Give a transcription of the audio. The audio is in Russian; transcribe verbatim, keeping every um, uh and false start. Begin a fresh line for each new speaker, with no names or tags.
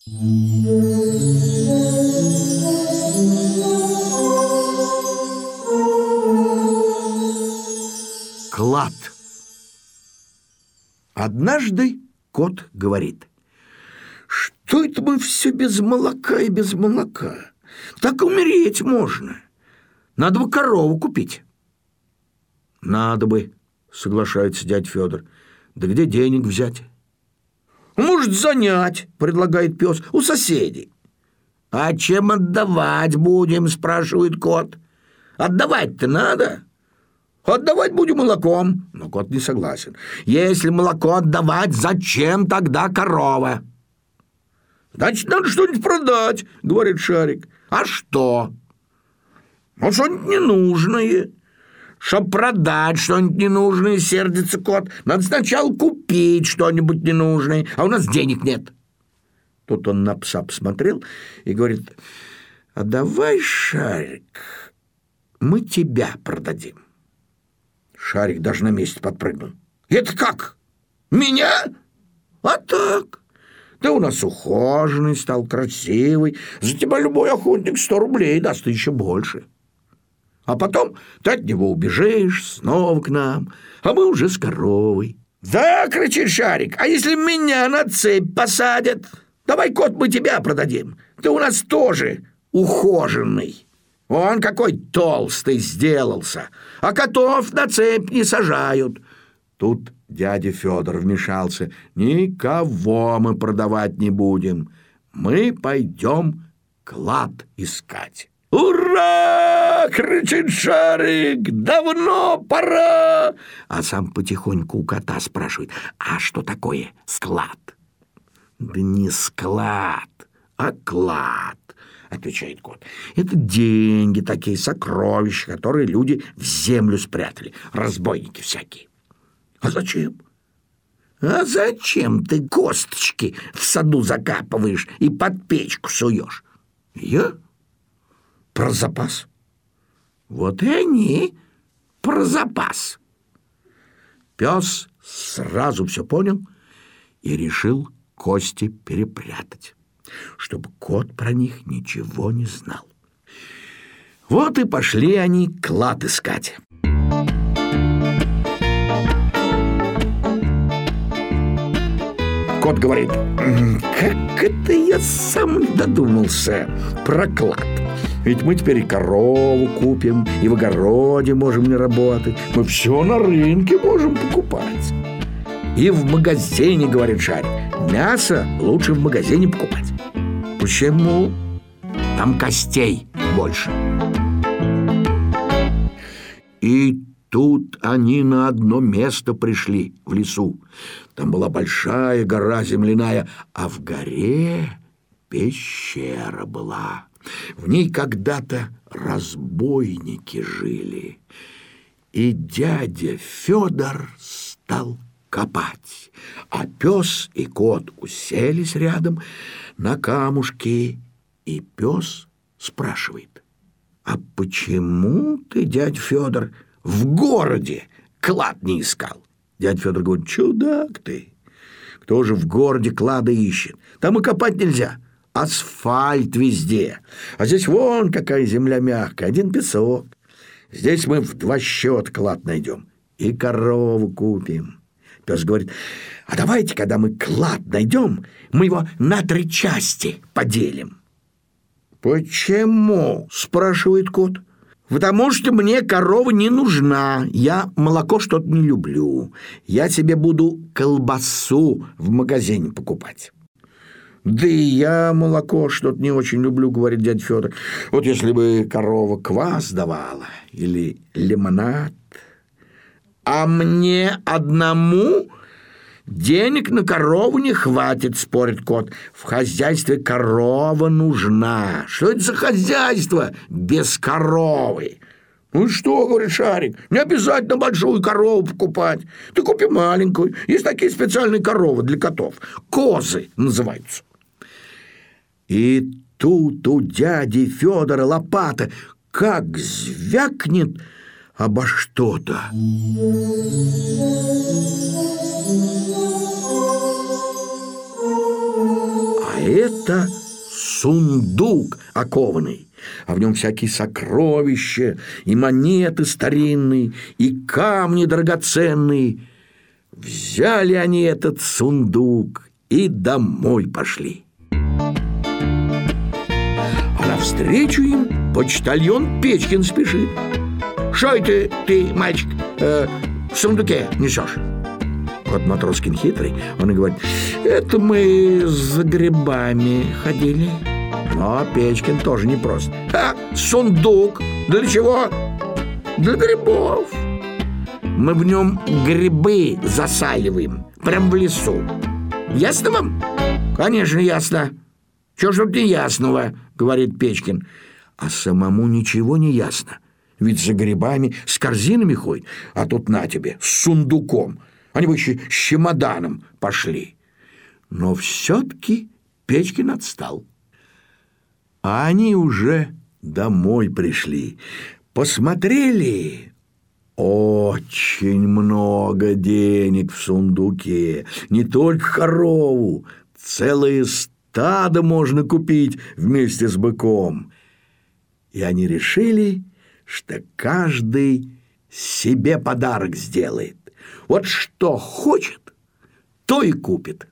Клад. Однажды кот говорит: что это мы все без молока и без молока? Так умереть можно. Надо бы корову купить. Надо бы, соглашается дядя Федор. Да где денег взять? Может, занять, предлагает пес, у соседей. А чем отдавать будем, спрашивает кот. Отдавать-то надо. Отдавать будем молоком. Но кот не согласен. Если молоко отдавать, зачем тогда корова? Значит, надо что-нибудь продать, говорит Шарик. А что? Ну, что-нибудь ненужное. Чтоб продать что-нибудь ненужное, сердится кот, надо сначала купить что-нибудь ненужное, а у нас денег нет. Тут он на пса посмотрел и говорит: а давай, Шарик, мы тебя продадим. Шарик даже на месте подпрыгнул. Это как? Меня? А так. Ты у нас ухоженный, стал красивый. За тебя любой охотник сто рублей даст, и еще больше. А потом ты от него убежишь снова к нам, а мы уже с коровой. Да, кричит Шарик, а если меня на цепь посадят? Давай, кот, мы тебя продадим. Ты у нас тоже ухоженный. Он какой толстый сделался, а котов на цепь не сажают. Тут дядя Федор вмешался. Никого мы продавать не будем. Мы пойдем клад искать. «Ура!» — кричит Шарик. «Давно пора!» А сам потихоньку у кота спрашивает: а что такое склад? «Да не склад, а клад», — отвечает кот. «Это деньги такие, сокровища, которые люди в землю спрятали, разбойники всякие». «А зачем?» «А зачем ты косточки в саду закапываешь и под печку суешь?» «Я? Про запас». «Вот и они про запас». Пес сразу все понял и решил кости перепрятать, чтобы кот про них ничего не знал. Вот и пошли они клад искать. Кот говорит: как это я сам не додумался про клад? Ведь мы теперь и корову купим, и в огороде можем не работать. Мы все на рынке можем покупать. И в магазине, говорит Шарик, мясо лучше в магазине покупать. Почему? Там костей больше. И тут они на одно место пришли, в лесу. Там была большая гора земляная, а в горе пещера была. В ней когда-то разбойники жили. И дядя Федор стал копать, а пес и кот уселись рядом на камушке, и пес спрашивает: а почему ты, дядя Федор, в городе клад не искал? Дядя Федор говорит: чудак ты, кто же в городе клада ищет? Там и копать нельзя, асфальт везде, а здесь вон какая земля мягкая, один песок. Здесь мы в два счета клад найдем и корову купим. Пес говорит: а давайте, когда мы клад найдем, мы его на три части поделим. Почему? Спрашивает кот. Потому что мне корова не нужна, я молоко что-то не люблю, я себе буду колбасу в магазине покупать. Да и я молоко что-то не очень люблю, говорит дядя Федор. Вот если бы корова квас давала или лимонад. А мне одному денег на корову не хватит, спорит кот. В хозяйстве корова нужна. Что это за хозяйство без коровы? Ну что, говорит Шарик, не обязательно большую корову покупать. Ты купи маленькую. Есть такие специальные коровы для котов. Козы называются. И тут у дяди Федора лопата как звякнет обо что-то. А это сундук окованный, а в нем всякие сокровища, и монеты старинные, и камни драгоценные. Взяли они этот сундук и домой пошли. А навстречу им почтальон Печкин спешит. «Что это ты, мальчик, э, в сундуке несешь?» Вот Матроскин хитрый, он и говорит: «Это мы за грибами ходили». Но Печкин тоже непрост. «А, сундук? Для чего?» «Для грибов. Мы в нем грибы засаливаем, прям в лесу. Ясно вам?» «Конечно, ясно. Чего ж тут не ясного?» — говорит Печкин. А самому ничего не ясно. Ведь за грибами с корзинами ходит, а тут на тебе, с сундуком. Они бы еще с чемоданом пошли. Но все-таки Печкин отстал. А они уже домой пришли. Посмотрели. Очень много денег в сундуке. Не только корову. Целое стадо можно купить вместе с быком. И они решили, что каждый себе подарок сделает. Вот что хочет, то и купит.